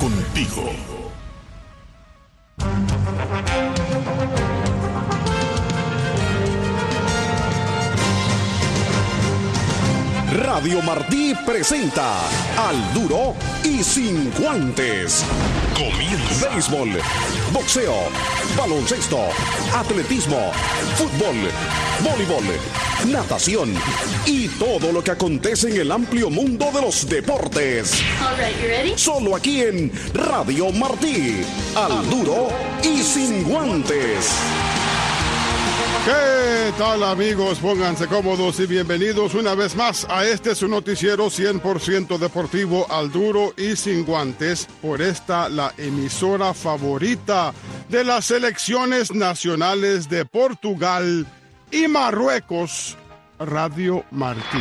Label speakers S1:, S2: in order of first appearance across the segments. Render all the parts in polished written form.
S1: contigo. Radio Martí presenta Al Duro y Sin Guantes. Comienza. Béisbol, boxeo, baloncesto, atletismo, fútbol, voleibol, natación y todo lo que acontece en el amplio mundo de los deportes.
S2: All right, you ready?
S1: Solo aquí en Radio Martí. Al Duro y Sin Guantes.
S3: ¿Qué tal, amigos? Pónganse cómodos y bienvenidos una vez más a este su noticiero 100% deportivo, Al Duro y Sin Guantes, por esta, la emisora favorita de las selecciones nacionales de Portugal y Marruecos, Radio Martí.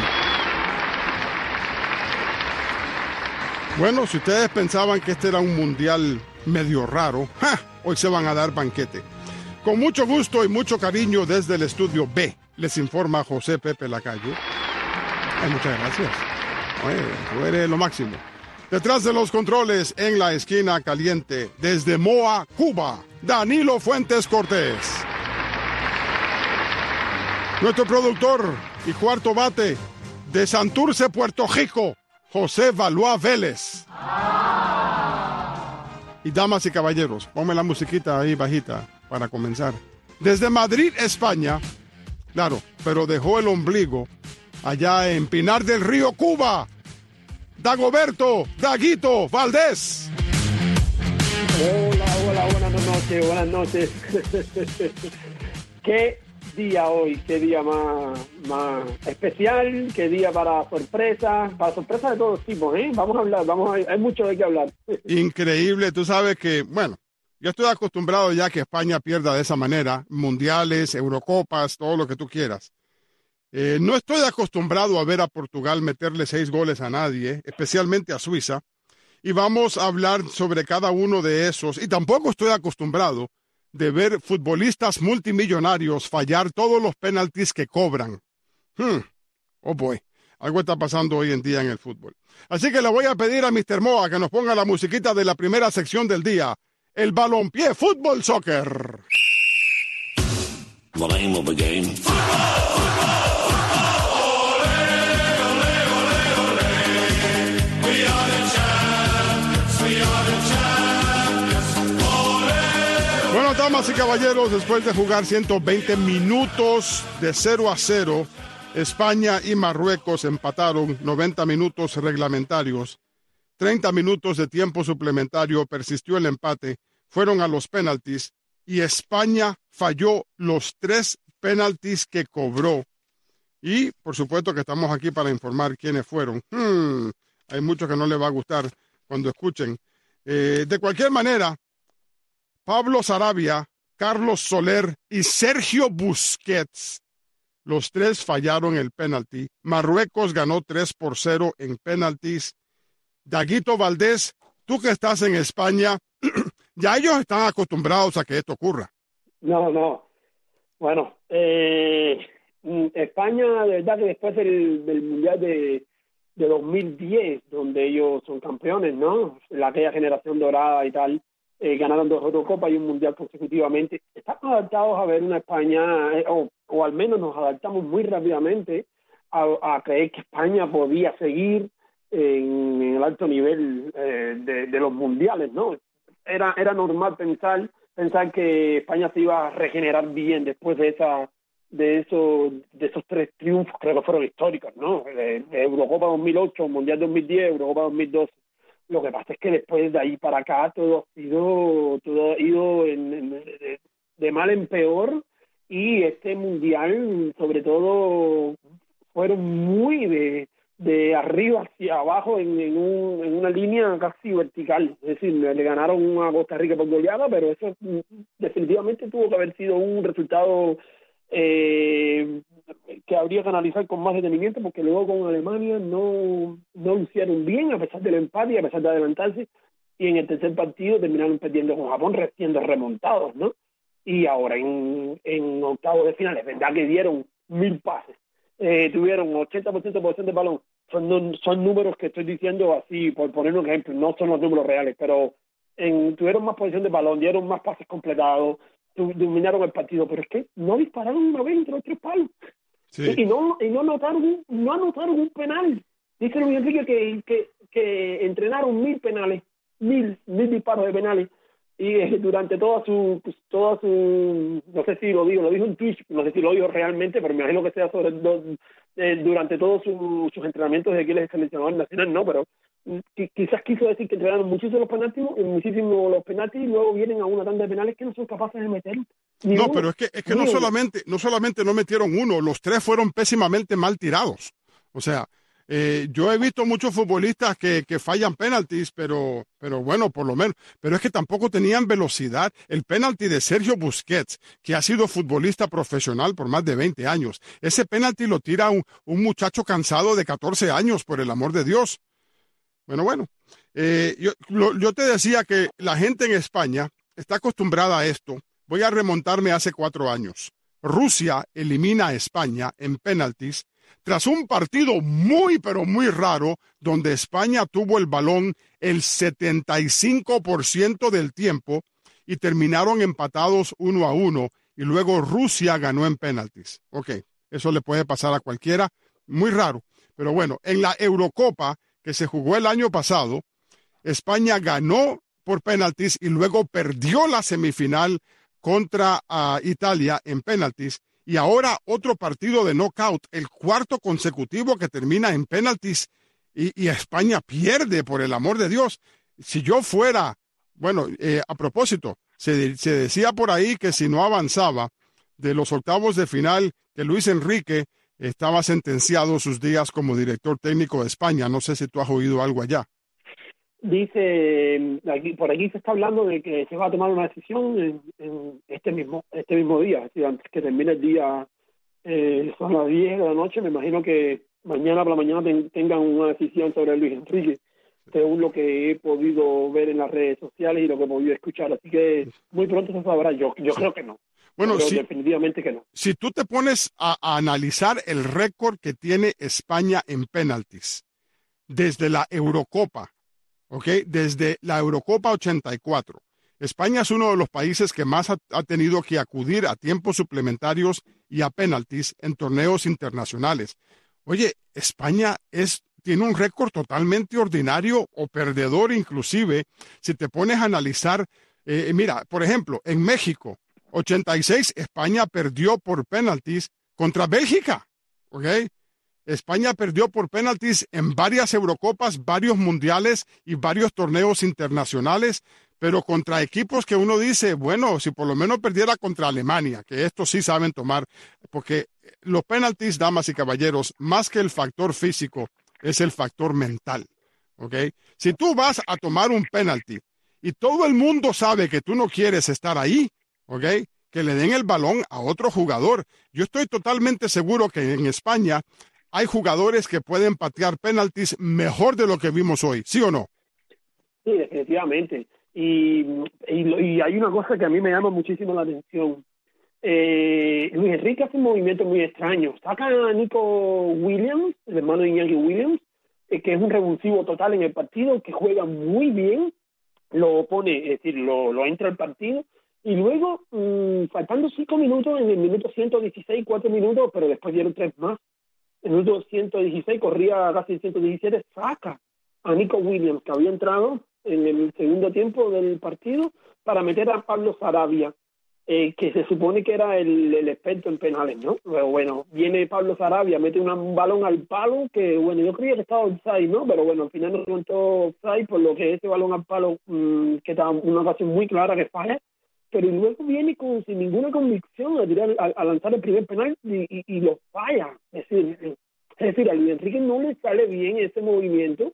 S3: Bueno, si ustedes pensaban que este era un mundial medio raro, hoy se van a dar banquete. Con mucho gusto y mucho cariño desde el estudio B, les informa José Pepe Lacayo. Muchas gracias. Tú eres lo máximo. Detrás de los controles, en la esquina caliente, desde Moa, Cuba, Danilo Fuentes Cortés. Nuestro productor y cuarto bate, de Santurce, Puerto Rico, José Valois Vélez. Y damas y caballeros, ponme la musiquita ahí bajita para comenzar. Desde Madrid, España, claro, pero dejó el ombligo allá en Pinar del Río, Cuba, Dagoberto Daguito Valdés.
S4: Hola, buenas noches. Qué día hoy, qué día más especial, qué día para sorpresas de todos tipos, ¿eh? Vamos a hablar, hay mucho de qué hablar.
S3: Increíble, tú sabes que, bueno, yo estoy acostumbrado ya que España pierda de esa manera, mundiales, Eurocopas, todo lo que tú quieras. No estoy acostumbrado a ver a Portugal meterle 6 goles a nadie, especialmente a Suiza, y vamos a hablar sobre cada uno de esos. Y tampoco estoy acostumbrado de ver futbolistas multimillonarios fallar todos los penaltis que cobran. Oh boy, algo está pasando hoy en día en el fútbol. Así que le voy a pedir a Mr. Moa que nos ponga la musiquita de la primera sección del día. El balompié, fútbol, soccer.
S5: The name of the game.
S3: Bueno, damas y caballeros, después de jugar 120 minutos de 0-0, España y Marruecos empataron 90 minutos reglamentarios. 30 minutos de tiempo suplementario, persistió el empate, fueron a los penaltis y España falló los 3 penaltis que cobró. Y, por supuesto que estamos aquí para informar quiénes fueron. Hay muchos que no les va a gustar cuando escuchen. De cualquier manera, Pablo Sarabia, Carlos Soler y Sergio Busquets, los 3 fallaron el penalti. Marruecos ganó 3-0 en penaltis. Daguito Valdés, tú que estás en España, ya ellos están acostumbrados a que esto ocurra.
S4: No. Bueno, España, de verdad que después del Mundial de 2010, donde ellos son campeones, ¿no? Aquella generación dorada y tal, ganaron 2 Eurocopas y un Mundial consecutivamente. Estamos adaptados a ver una España, o al menos nos adaptamos muy rápidamente a creer que España podía seguir en el alto nivel de los mundiales, ¿no? Era normal pensar que España se iba a regenerar bien después de esos 3 triunfos, creo que fueron históricos, ¿no? Eurocopa 2008, Mundial 2010, Eurocopa 2012. Lo que pasa es que después de ahí para acá todo ha ido de mal en peor, y este mundial, sobre todo, fueron muy de arriba hacia abajo en una línea casi vertical. Es decir, le ganaron a Costa Rica por goleada, pero eso definitivamente tuvo que haber sido un resultado que habría que analizar con más detenimiento, porque luego con Alemania no lo hicieron bien, a pesar del empate y a pesar de adelantarse, y en el tercer partido terminaron perdiendo con Japón, siendo remontados, ¿no? Y ahora en octavos de final, es verdad que dieron 1000 pases, tuvieron 80% de posesión de balón, son números que estoy diciendo así, por poner un ejemplo, no son los números reales, pero tuvieron más posesión de balón, dieron más pases completados, dominaron el partido, pero es que no dispararon una vez entre los 3 palos.
S3: Sí.
S4: Y no anotaron un penal. Dice Luis Enrique que entrenaron 1000 penales, 1000 disparos de penales, y durante toda su, no sé si lo dijo en Twitch, no sé si lo dijo realmente, pero me imagino que sea durante todos sus entrenamientos de que él es seleccionador nacional, no, pero quizás quiso decir que entrenaron muchísimo los penaltis y luego vienen a una tanda de penales que no son capaces de meter.
S3: No, pero es que no solamente no metieron uno, los 3 fueron pésimamente mal tirados. O sea, yo he visto muchos futbolistas que fallan penaltis, pero bueno, por lo menos. Pero es que tampoco tenían velocidad. El penalti de Sergio Busquets, que ha sido futbolista profesional por más de 20 años, ese penalti lo tira un muchacho cansado de 14 años, por el amor de Dios. Bueno. Yo te decía que la gente en España está acostumbrada a esto. Voy a remontarme hace 4 años. Rusia elimina a España en penaltis tras un partido muy, pero muy raro, donde España tuvo el balón el 75% del tiempo y terminaron empatados 1-1, y luego Rusia ganó en penaltis. Ok, eso le puede pasar a cualquiera, muy raro. Pero bueno, en la Eurocopa que se jugó el año pasado, España ganó por penaltis y luego perdió la semifinal contra Italia en penaltis, y ahora otro partido de knockout, el 4º consecutivo que termina en penaltis, y España pierde, por el amor de Dios. Si yo fuera, a propósito, se decía por ahí que si no avanzaba de los octavos de final, que Luis Enrique estaba sentenciado sus días como director técnico de España. No sé si tú has oído algo allá.
S4: Dice, por aquí se está hablando de que se va a tomar una decisión en este mismo día, es decir, antes que termine el día, son las 10 de la noche. Me imagino que mañana por la mañana tengan una decisión sobre Luis Enrique, según lo que he podido ver en las redes sociales y lo que he podido escuchar, así que muy pronto se sabrá. Yo creo que no.
S3: Bueno, sí,
S4: definitivamente que no.
S3: Si tú te pones a analizar el récord que tiene España en penaltis desde la Eurocopa, ¿ok? Desde la Eurocopa 84. España es uno de los países que más ha tenido que acudir a tiempos suplementarios y a penaltis en torneos internacionales. Oye, España tiene un récord totalmente ordinario o perdedor inclusive, si te pones a analizar. Mira, por ejemplo, en México, 86, España perdió por penaltis contra Bélgica, ¿ok? España perdió por penaltis en varias Eurocopas, varios mundiales y varios torneos internacionales, pero contra equipos que uno dice, bueno, si por lo menos perdiera contra Alemania, que estos sí saben tomar, porque los penaltis, damas y caballeros, más que el factor físico, es el factor mental, ¿ok? Si tú vas a tomar un penalti y todo el mundo sabe que tú no quieres estar ahí, ¿ok? Que le den el balón a otro jugador. Yo estoy totalmente seguro que en España hay jugadores que pueden patear penaltis mejor de lo que vimos hoy, ¿sí o no?
S4: Sí, definitivamente. Y hay una cosa que a mí me llama muchísimo la atención. Luis Enrique hace un movimiento muy extraño. Saca a Nico Williams, el hermano de Iñaki Williams, que es un revulsivo total en el partido, que juega muy bien, lo pone, es decir, lo entra al partido, y luego, faltando 5 minutos, en el minuto 116, 4 minutos, pero después dieron 3 más. En el minuto 116, corría casi el 117, saca a Nico Williams, que había entrado en el segundo tiempo del partido, para meter a Pablo Sarabia, que se supone que era el experto en penales, ¿no? Pero bueno, viene Pablo Sarabia, mete un balón al palo, que bueno, yo creía que estaba offside, ¿no? Pero bueno, al final no contó offside, por lo que ese balón al palo, que estaba una ocasión muy clara que falla, pero luego viene sin ninguna convicción a lanzar el primer penal y lo falla. Es decir, a Luis Enrique no le sale bien ese movimiento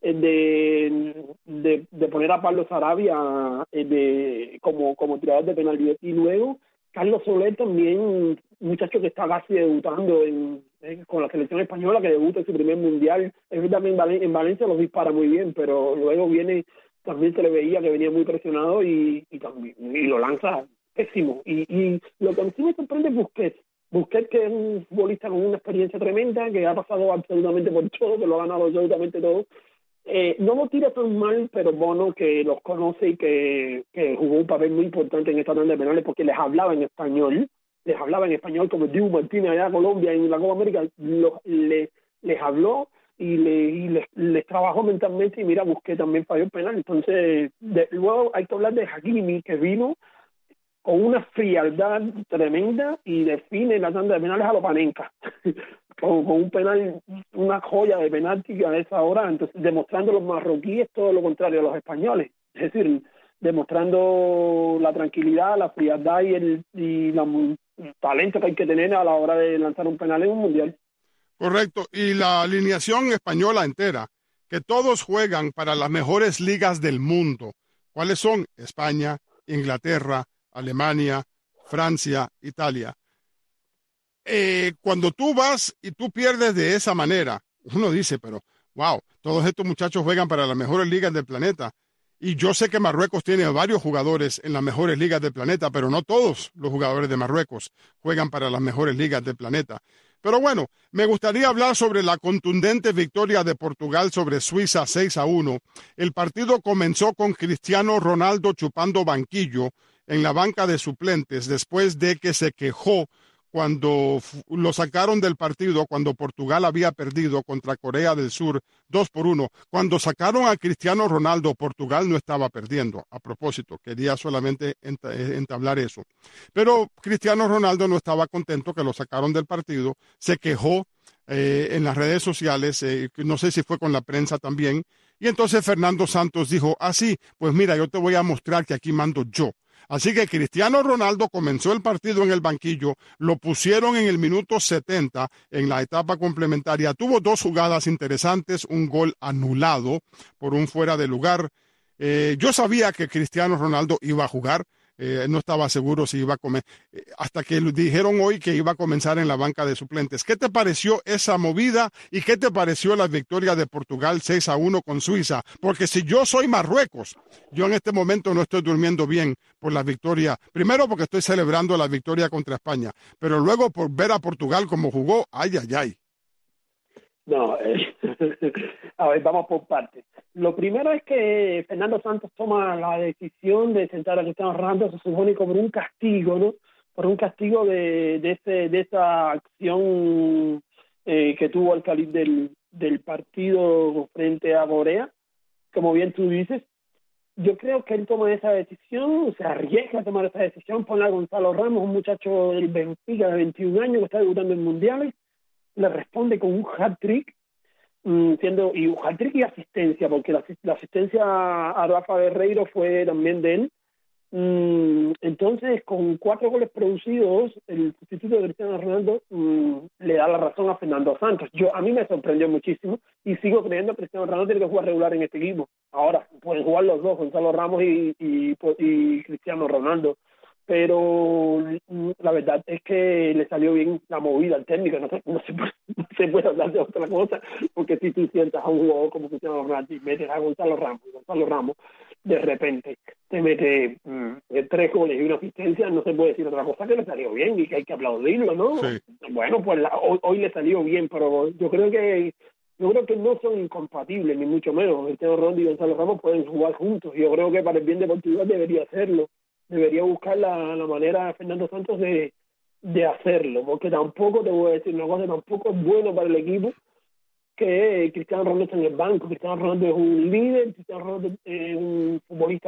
S4: de poner a Pablo Sarabia como tirador de penal. Y luego Carlos Soler también, un muchacho que está casi debutando con la selección española, que debuta en su primer mundial. Él también en Valencia los dispara muy bien, pero luego también se le veía que venía muy presionado y lo lanza pésimo. Y lo que a mí sí me sorprende es Busquets. Busquets, que es un futbolista con una experiencia tremenda, que ha pasado absolutamente por todo, que lo ha ganado absolutamente todo. No lo tira tan mal, pero Bono, que los conoce y que jugó un papel muy importante en esta tanda de penales porque les hablaba en español como Dibu Martínez allá en Colombia en la Copa América, les habló y les trabajó mentalmente, y mira, Busquets también falló el penal. Entonces, luego hay que hablar de Hakimi, que vino con una frialdad tremenda y define la tanda de penales a lo Panenka. con un penal, una joya de penalti a esa hora, entonces demostrando a los marroquíes todo lo contrario a los españoles, es decir, demostrando la tranquilidad, la frialdad y el talento que hay que tener a la hora de lanzar un penal en un mundial.
S3: Correcto, y la alineación española entera, que todos juegan para las mejores ligas del mundo. ¿Cuáles son? España, Inglaterra, Alemania, Francia, Italia. Cuando tú vas y tú pierdes de esa manera, uno dice, pero wow, todos estos muchachos juegan para las mejores ligas del planeta. Y yo sé que Marruecos tiene varios jugadores en las mejores ligas del planeta, pero no todos los jugadores de Marruecos juegan para las mejores ligas del planeta. Pero bueno, me gustaría hablar sobre la contundente victoria de Portugal sobre Suiza 6-1. El partido comenzó con Cristiano Ronaldo chupando banquillo en la banca de suplentes después de que se quejó cuando lo sacaron del partido, cuando Portugal había perdido contra Corea del Sur 2-1. Cuando sacaron a Cristiano Ronaldo, Portugal no estaba perdiendo. A propósito, quería solamente entablar eso. Pero Cristiano Ronaldo no estaba contento que lo sacaron del partido, se quejó en las redes sociales, no sé si fue con la prensa también, y entonces Fernando Santos dijo, sí, pues mira, yo te voy a mostrar que aquí mando yo. Así que Cristiano Ronaldo comenzó el partido en el banquillo, lo pusieron en el minuto 70 en la etapa complementaria. Tuvo dos jugadas interesantes, un gol anulado por un fuera de lugar. Yo sabía que Cristiano Ronaldo iba a jugar, no estaba seguro si iba a comer, hasta que dijeron hoy que iba a comenzar en la banca de suplentes. ¿Qué te pareció esa movida y qué te pareció la victoria de Portugal 6-1 con Suiza? Porque si yo soy Marruecos, yo en este momento no estoy durmiendo bien por la victoria. Primero porque estoy celebrando la victoria contra España, pero luego por ver a Portugal como jugó, ay.
S4: No, a ver, vamos por partes. Lo primero es que Fernando Santos toma la decisión de sentar a Cristiano Ronaldo, se supone como un castigo, ¿no? Por un castigo de esa acción que tuvo al salir del partido frente a Corea, como bien tú dices. Yo creo que él toma esa decisión, se arriesga a tomar esa decisión, pone a Gonzalo Ramos, un muchacho del Benfica de 21 años que está debutando en mundiales, le responde con un hat-trick, y un hat-trick y asistencia, porque la asistencia a Rafa Guerreiro fue también de él. Entonces, con 4 goles producidos, el sustituto de Cristiano Ronaldo le da la razón a Fernando Santos. A mí me sorprendió muchísimo y sigo creyendo que Cristiano Ronaldo tiene que jugar regular en este equipo. Ahora, pueden jugar los dos, Gonzalo Ramos y Cristiano Ronaldo. Pero la verdad es que le salió bien la movida al técnico, no se puede hablar de otra cosa, porque si tú sientas a un jugador como Cristiano Ronaldo y metes a Gonzalo Ramos de repente te mete 3 goles y una asistencia, no se puede decir otra cosa que le salió bien y que hay que aplaudirlo, ¿no?
S3: Sí.
S4: Bueno, pues hoy le salió bien, pero yo creo que no son incompatibles, ni mucho menos. Cristiano Ronaldo y Gonzalo Ramos pueden jugar juntos, y yo creo que para el bien de Portugal debería hacerlo. Debería buscar la manera Fernando Santos de hacerlo, porque tampoco, te voy a decir una cosa, tampoco es bueno para el equipo que Cristiano Ronaldo esté en el banco. Cristiano Ronaldo es un líder, Cristiano Ronaldo es un futbolista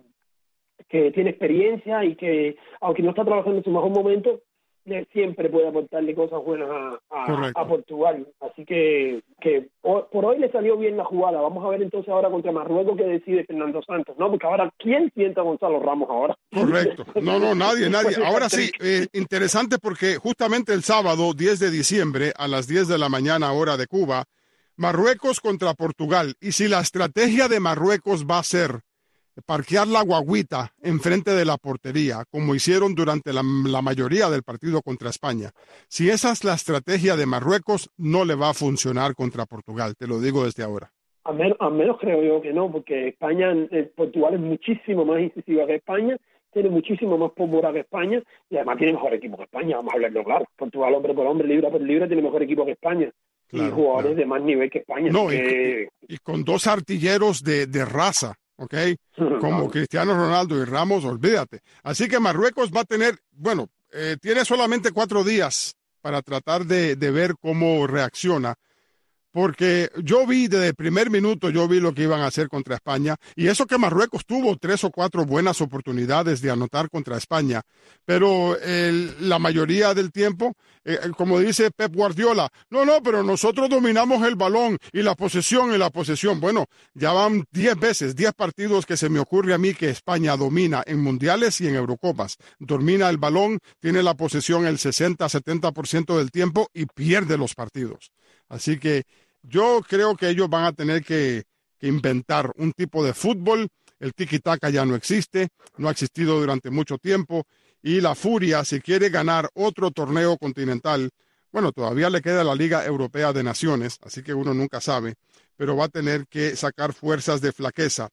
S4: que tiene experiencia y que, aunque no está trabajando en su mejor momento, siempre puede aportarle cosas buenas a Portugal. Así que por hoy le salió bien la jugada. Vamos a ver entonces ahora contra Marruecos qué decide Fernando Santos, ¿no? Porque ahora, ¿quién sienta a Gonzalo Ramos ahora?
S3: Correcto. No, nadie. Ahora sí, interesante porque justamente el sábado 10 de diciembre a las 10 de la mañana hora de Cuba, Marruecos contra Portugal. Y si la estrategia de Marruecos va a ser parquear la guaguita enfrente de la portería, como hicieron durante la mayoría del partido contra España. Si esa es la estrategia de Marruecos, no le va a funcionar contra Portugal, te lo digo desde ahora.
S4: Al menos creo yo que no, porque Portugal es muchísimo más incisiva que España, tiene muchísimo más pólvora que España y además tiene mejor equipo que España, vamos a hablarlo claro. Portugal, hombre por hombre, libra por libra, tiene mejor equipo que España. Claro, y jugadores de más nivel que España.
S3: No, y con dos artilleros de raza, ¿ok? Como Cristiano Ronaldo y Ramos, olvídate. Así que Marruecos va a tener, bueno, tiene solamente 4 días para tratar de ver cómo reacciona. Porque yo vi desde el primer minuto, yo vi lo que iban a hacer contra España, y eso que Marruecos tuvo 3 o 4 buenas oportunidades de anotar contra España, pero la mayoría del tiempo, como dice Pep Guardiola, no, pero nosotros dominamos el balón y la posesión. Bueno, ya van 10 partidos que se me ocurre a mí que España domina en mundiales y en Eurocopas. Domina el balón, tiene la posesión el 60-70% del tiempo y pierde los partidos. Así que yo creo que ellos van a tener que inventar un tipo de fútbol. El tiki-taka ya no existe, no ha existido durante mucho tiempo. Y la Furia, si quiere ganar otro torneo continental, bueno, todavía le queda la Liga Europea de Naciones, así que uno nunca sabe, pero va a tener que sacar fuerzas de flaqueza.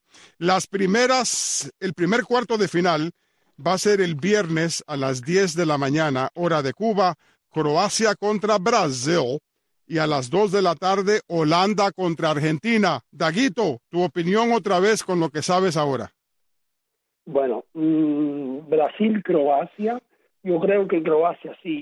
S3: El primer cuarto de final va a ser el viernes a las 10 de la mañana, hora de Cuba, Croacia contra Brasil. Y a las 2 de la tarde, Holanda contra Argentina. Daguito, tu opinión otra vez con lo que sabes ahora.
S4: Bueno, Brasil-Croacia. Yo creo que Croacia sí.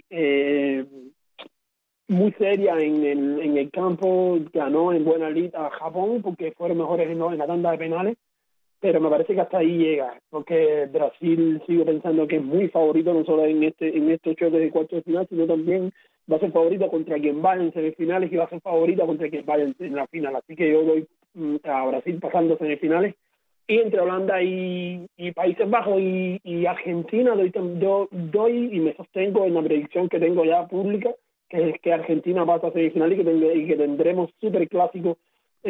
S4: Muy seria en el campo. Ganó en buena lid a Japón porque fueron mejores en la tanda de penales. Pero me parece que hasta ahí llega. Porque Brasil, sigo pensando que es muy favorito no solo en estos choques de cuartos de final, sino también va a ser favorita contra quien vaya en semifinales y va a ser favorita contra quien vaya en la final. Así que yo doy a Brasil pasando semifinales. Y entre Holanda y Países Bajos y Argentina doy y me sostengo en la predicción que tengo ya pública, que es que Argentina pasa a semifinales y que tendremos súper clásico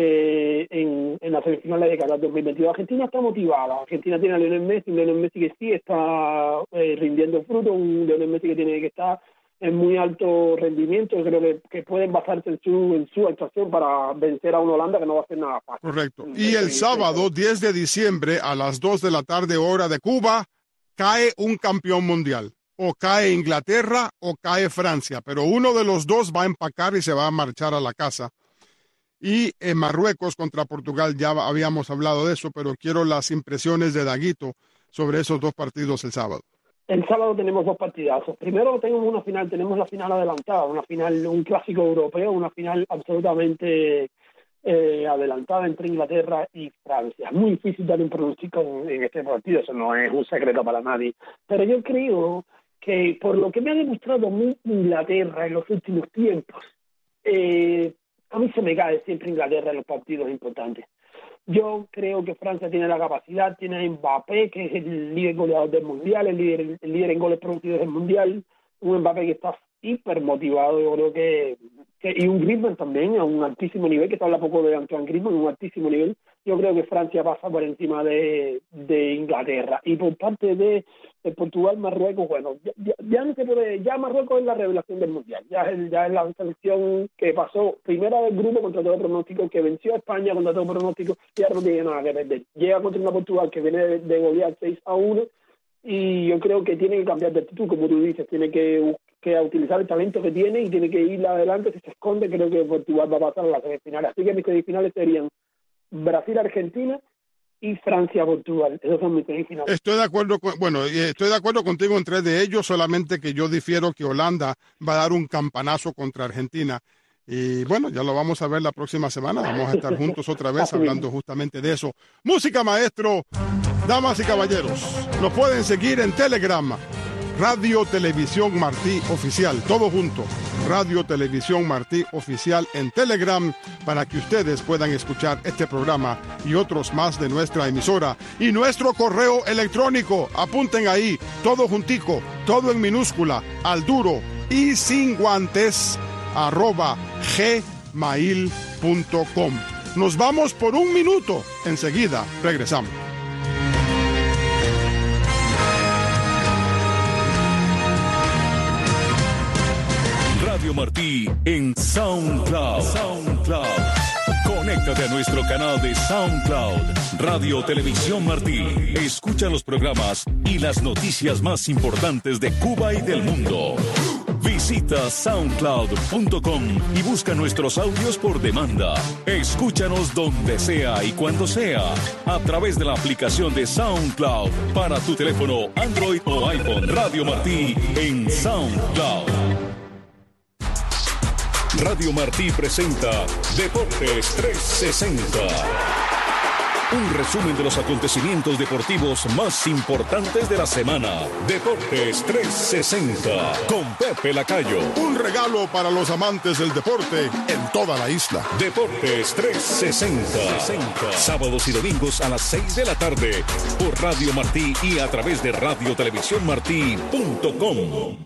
S4: en las semifinales de Qatar 2022. Argentina está motivada. Argentina tiene a Lionel Messi que sí está rindiendo fruto, un Lionel Messi que tiene que estar en muy alto rendimiento. Yo creo que pueden basarse en su actuación para vencer a una Holanda que no va a ser nada fácil.
S3: Correcto. Y el sábado, 10 de diciembre, a las 2 de la tarde, hora de Cuba, cae un campeón mundial. O cae Inglaterra o cae Francia, pero uno de los dos va a empacar y se va a marchar a la casa. Y en Marruecos contra Portugal, ya habíamos hablado de eso, pero quiero las impresiones de Daguito sobre esos 2 partidos el sábado.
S4: El sábado tenemos 2 partidazos. Primero tenemos la final adelantada, un clásico europeo, una final absolutamente adelantada entre Inglaterra y Francia. Es muy difícil dar un pronóstico en este partido, eso no es un secreto para nadie. Pero yo creo que por lo que me ha demostrado Inglaterra en los últimos tiempos, a mí se me cae siempre Inglaterra en los partidos importantes. Yo creo que Francia tiene la capacidad, tiene a Mbappé, que es el líder goleador del Mundial, el líder en goles producidos del Mundial, un Mbappé que está hiper motivado. Yo creo que y un Griezmann también a un altísimo nivel, que se habla poco de Antoine Griezmann, un altísimo nivel. Yo creo que Francia pasa por encima de Inglaterra. Y por parte de Portugal, Marruecos, bueno, ya no se puede, ya Marruecos es la revelación del Mundial, ya es la selección que pasó primera del grupo contra todo pronóstico, que venció a España contra todo pronóstico y ahora no tiene nada que perder. Llega contra una Portugal que viene de golear 6-1 y yo creo que tiene que cambiar de actitud, como tú dices, tiene que utilizar el talento que tiene y tiene que ir adelante. Si se esconde, creo que Portugal va a pasar a las semifinales. Así que mis semifinales serían Brasil-Argentina y Francia-Portugal. Esos son mis semifinales.
S3: Estoy de acuerdo contigo en 3 de ellos, solamente que yo difiero que Holanda va a dar un campanazo contra Argentina. Y bueno, ya lo vamos a ver la próxima semana. Vamos a estar juntos otra vez hablando justamente de eso. Música, maestro. Damas y caballeros, nos pueden seguir en Telegram. Radio Televisión Martí Oficial, todo junto. Radio Televisión Martí Oficial en Telegram, para que ustedes puedan escuchar este programa y otros más de nuestra emisora. Y nuestro correo electrónico, apunten ahí, todo juntico, todo en minúscula, al duro y sin guantes, @gmail.com. Nos vamos por 1 minuto, enseguida regresamos.
S1: Radio Martí en SoundCloud. Conéctate a nuestro canal de SoundCloud, Radio Televisión Martí. Escucha los programas y las noticias más importantes de Cuba y del mundo. Visita soundcloud.com y busca nuestros audios por demanda. Escúchanos donde sea y cuando sea, a través de la aplicación de SoundCloud para tu teléfono Android o iPhone. Radio Martí en SoundCloud. Radio Martí presenta Deportes 360. Un resumen de los acontecimientos deportivos más importantes de la semana. Deportes 360 con Pepe Lacayo.
S3: Un regalo para los amantes del deporte en toda la isla.
S1: Deportes 360. Sábados y domingos a las 6 de la tarde por Radio Martí y a través de radiotelevisiónmartí.com.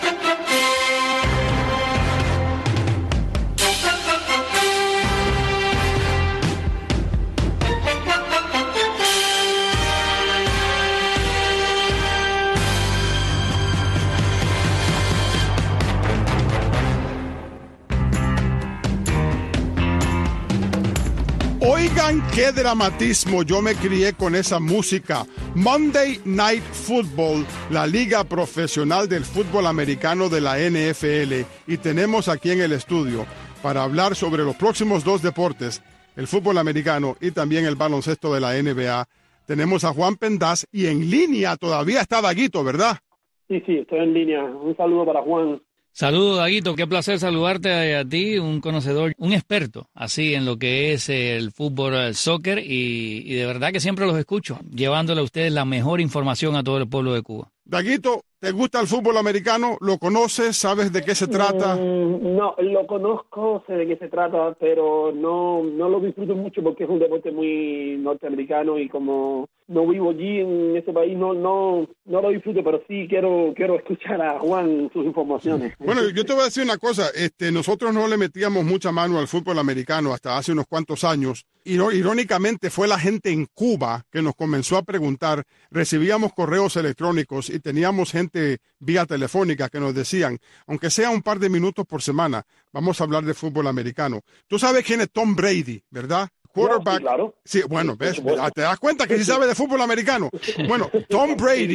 S3: Oigan qué dramatismo, yo me crié con esa música. Monday Night Football, la liga profesional del fútbol americano de la NFL, y tenemos aquí en el estudio para hablar sobre los próximos dos deportes, el fútbol americano y también el baloncesto de la NBA. Tenemos a Juan Pendaz y en línea todavía está Daguito, ¿verdad?
S4: Sí, estoy en línea. Un saludo para Juan.
S2: Saludos, Daguito, qué placer saludarte a ti, un conocedor, un experto, así en lo que es el fútbol, el soccer, y de verdad que siempre los escucho, llevándole a ustedes la mejor información a todo el pueblo de Cuba.
S3: Daguito, ¿te gusta el fútbol americano? ¿Lo conoces? ¿Sabes de qué se trata?
S4: No, lo conozco, sé de qué se trata, pero no lo disfruto mucho porque es un deporte muy norteamericano y como no vivo allí en ese país, no lo disfruto, pero sí quiero escuchar a Juan sus informaciones.
S3: Bueno, yo te voy a decir una cosa, nosotros no le metíamos mucha mano al fútbol americano hasta hace unos cuantos años. Irónicamente fue la gente en Cuba que nos comenzó a preguntar, recibíamos correos electrónicos y teníamos gente vía telefónica que nos decían, aunque sea un par de minutos por semana, vamos a hablar de fútbol americano. Tú sabes quién es Tom Brady, ¿verdad? Quarterback.
S4: Sí, claro.
S3: Sí, bueno, ves, te das cuenta que sí sabe de fútbol americano. Bueno, Tom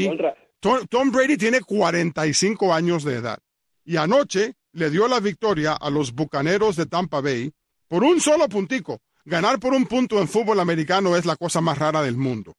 S3: Brady tiene 45 años de edad y anoche le dio la victoria a los Bucaneros de Tampa Bay por un solo puntico. Ganar por un punto en fútbol americano es la cosa más rara del mundo.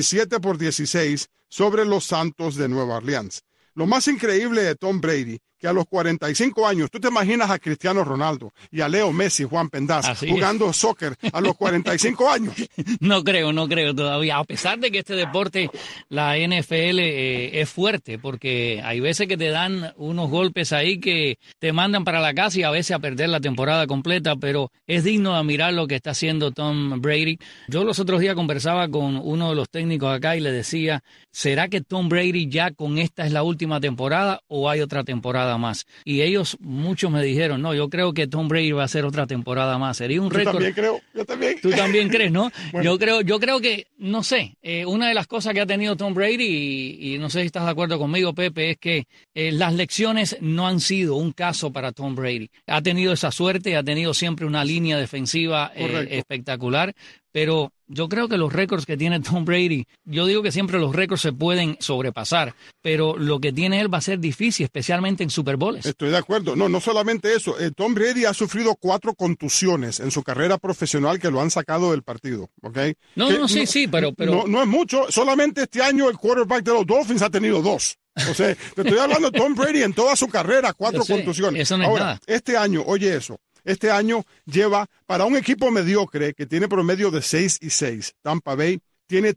S3: 17-16 sobre los Santos de Nueva Orleans. Lo más increíble de Tom Brady, que a los 45 años, tú te imaginas a Cristiano Ronaldo y a Leo Messi, Juan Pendaz, jugando soccer a los 45 años.
S2: No creo todavía, a pesar de que este deporte, la NFL, es fuerte, porque hay veces que te dan unos golpes ahí que te mandan para la casa y a veces a perder la temporada completa, pero es digno de admirar lo que está haciendo Tom Brady. Yo los otros días conversaba con uno de los técnicos acá y le decía, ¿será que Tom Brady ya con esta es la última temporada o hay otra temporada más? Y muchos me dijeron, no, yo creo que Tom Brady va a hacer otra temporada más. Sería un récord.
S3: Yo también.
S2: Tú también crees, ¿no?
S3: Bueno.
S2: Yo creo que, no sé, una de las cosas que ha tenido Tom Brady, y no sé si estás de acuerdo conmigo, Pepe, es que las lecciones no han sido un caso para Tom Brady. Ha tenido esa suerte, ha tenido siempre una línea defensiva espectacular, pero yo creo que los récords que tiene Tom Brady, yo digo que siempre los récords se pueden sobrepasar, pero lo que tiene él va a ser difícil, especialmente en Super Bowls.
S3: Estoy de acuerdo. No solamente eso. Tom Brady ha sufrido 4 contusiones en su carrera profesional que lo han sacado del partido, ¿ok?
S2: Sí, pero...
S3: No es mucho. Solamente este año el quarterback de los Dolphins ha tenido 2. O sea, te estoy hablando de Tom Brady en toda su carrera, 4 contusiones.
S2: Eso no es nada.
S3: Este año, oye eso. Este año lleva, para un equipo mediocre que tiene promedio de 6-6, Tampa Bay tiene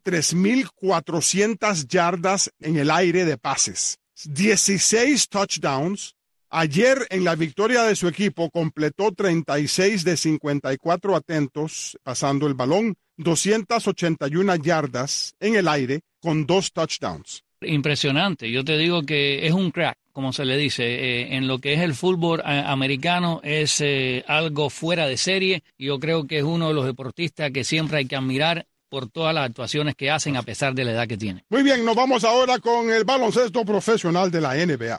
S3: 3,400 yardas en el aire de pases, 16 touchdowns. Ayer en la victoria de su equipo completó 36 de 54 atentos pasando el balón, 281 yardas en el aire con 2 touchdowns.
S2: Impresionante. Yo te digo que es un crack, como se le dice. En lo que es el fútbol americano es algo fuera de serie. Yo creo que es uno de los deportistas que siempre hay que admirar por todas las actuaciones que hacen a pesar de la edad que tiene.
S3: Muy bien, nos vamos ahora con el baloncesto profesional de la NBA.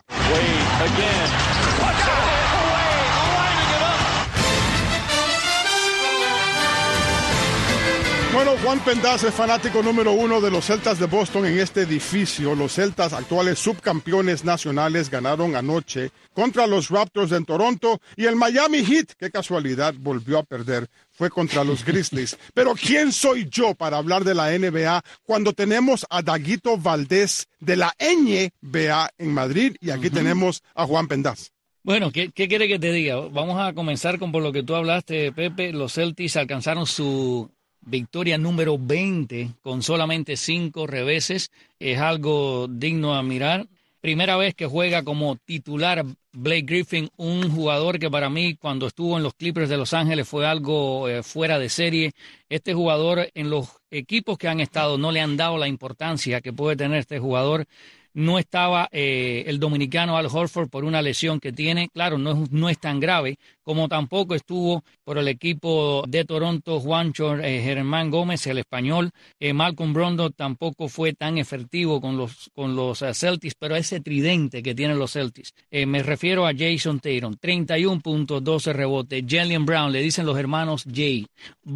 S3: Juan Pendaz es fanático número 1 de los Celtas de Boston en este edificio. Los Celtas, actuales subcampeones nacionales, ganaron anoche contra los Raptors en Toronto, y el Miami Heat, qué casualidad, volvió a perder, fue contra los Grizzlies. Pero ¿quién soy yo para hablar de la NBA cuando tenemos a Daguito Valdés de la NBA en Madrid, y aquí tenemos a Juan Pendaz?
S2: Bueno, ¿qué quiere que te diga? Vamos a comenzar por lo que tú hablaste, Pepe. Los Celtics alcanzaron su victoria número 20 con solamente 5 reveses. Es algo digno de admirar. Primera vez que juega como titular Blake Griffin, un jugador que para mí cuando estuvo en los Clippers de Los Ángeles fue algo fuera de serie. Este jugador, en los equipos que han estado, no le han dado la importancia que puede tener este jugador. No estaba el dominicano Al Horford por una lesión que tiene. Claro, no es tan grave, como tampoco estuvo por el equipo de Toronto Juancho Germán Gómez, el español. Malcolm Brogdon tampoco fue tan efectivo con los Celtics, pero ese tridente que tienen los Celtics. Me refiero a Jason Tatum, 31 puntos, 12 rebotes. Jaylen Brown, le dicen los hermanos Jay,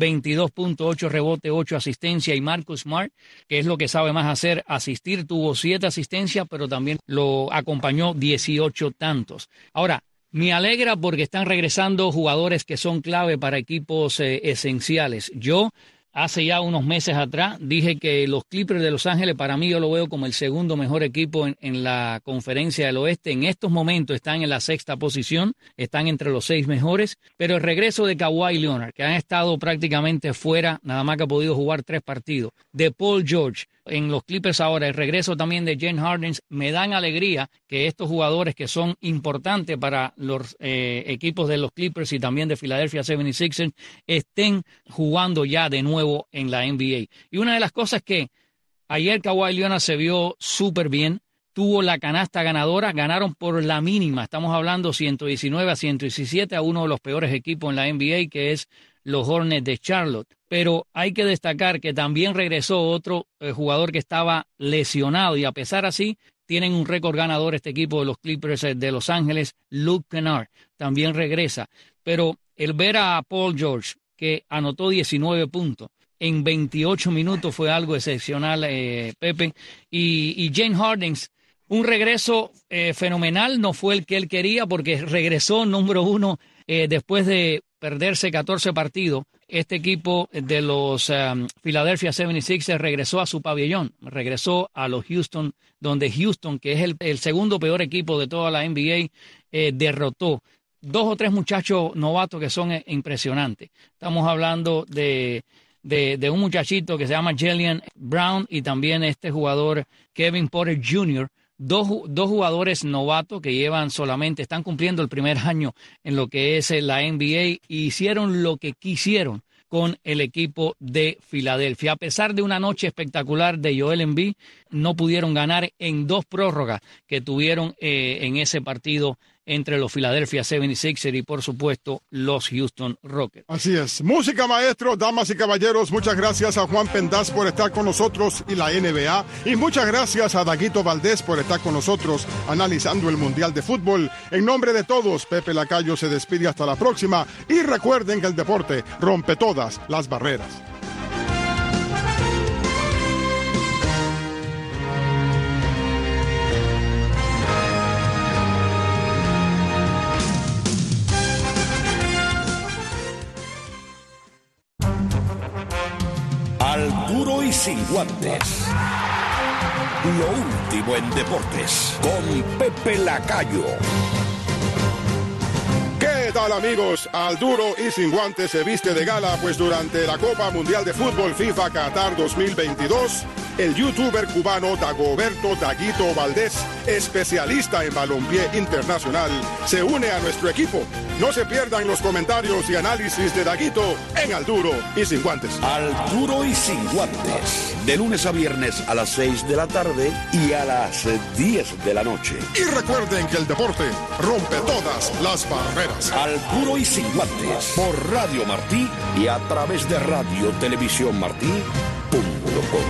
S2: 22.8 rebotes, 8 asistencias. Y Marcus Smart, que es lo que sabe más hacer, asistir, tuvo 7 asistencias, pero también lo acompañó 18 tantos. Ahora, me alegra porque están regresando jugadores que son clave para equipos esenciales. Yo, hace ya unos meses atrás, dije que los Clippers de Los Ángeles, para mí, yo lo veo como el segundo mejor equipo en la conferencia del oeste. En estos momentos están en la 6ª posición, están entre los 6 mejores, pero el regreso de Kawhi Leonard, que han estado prácticamente fuera, nada más que ha podido jugar 3 partidos, de Paul George en los Clippers ahora, el regreso también de James Harden, me dan alegría que estos jugadores que son importantes para los equipos de los Clippers y también de Philadelphia 76ers estén jugando ya de nuevo en la NBA. Y una de las cosas que ayer Kawhi Leonard se vio súper bien, tuvo la canasta ganadora, ganaron por la mínima, estamos hablando 119-117 a uno de los peores equipos en la NBA, que es los Hornets de Charlotte. Pero hay que destacar que también regresó otro jugador que estaba lesionado, y a pesar así, tienen un récord ganador este equipo de los Clippers de Los Ángeles. Luke Kennard también regresa. Pero el ver a Paul George, que anotó 19 puntos en 28 minutos, fue algo excepcional, Pepe. Y James Harden, un regreso fenomenal, no fue el que él quería porque regresó número 1 después de perderse 14 partidos. Este equipo de los Philadelphia 76ers regresó a su pabellón, regresó a los Houston, donde Houston, que es el segundo peor equipo de toda la NBA, derrotó 2 o 3 muchachos novatos que son impresionantes. Estamos hablando de un muchachito que se llama Jaylen Brown y también este jugador Kevin Porter Jr., Dos jugadores novatos que están cumpliendo el primer año en lo que es la NBA, y hicieron lo que quisieron con el equipo de Filadelfia. A pesar de una noche espectacular de Joel Embiid, no pudieron ganar en 2 prórrogas que tuvieron en ese partido entre los Philadelphia 76ers y, por supuesto, los Houston Rockets.
S3: Así es. Música, maestro, damas y caballeros. Muchas gracias a Juan Pendaz por estar con nosotros y la NBA. Y muchas gracias a Daguito Valdés por estar con nosotros analizando el Mundial de Fútbol. En nombre de todos, Pepe Lacayo se despide hasta la próxima. Y recuerden que el deporte rompe todas las barreras.
S1: Al Duro y Sin Guantes. Lo último en deportes con Pepe Lacayo. ¿Qué tal, amigos? Al Duro y Sin Guantes se viste de gala, pues durante la Copa Mundial de Fútbol FIFA Qatar 2022, el youtuber cubano Dagoberto Daguito Valdés, especialista en balompié internacional, se une a nuestro equipo. No se pierdan los comentarios y análisis de Daguito en Al Duro y Sin Guantes. Al Duro y Sin Guantes, de lunes a viernes a las 6 de la tarde y a las 10 de la noche. Y recuerden que el deporte rompe todas las barreras. Al Duro y Sin Guantes, por Radio Martí y a través de Radio Televisión Martí.com.